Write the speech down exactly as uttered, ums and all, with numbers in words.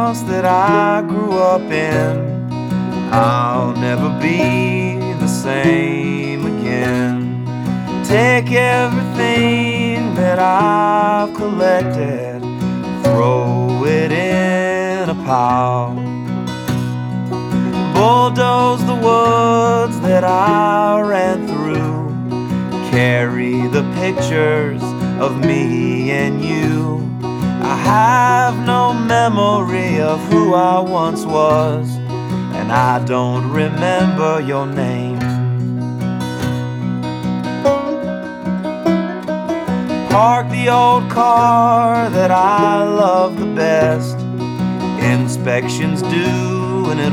house that I grew up in. I'll never be the same again. Take everything that I've collected, throw it in a pile. Bulldoze the woods that I ran through, carry the pictures of me and you. I have no memory of who I once was, and I don't remember your name. Park the old car that I love the best. Inspections due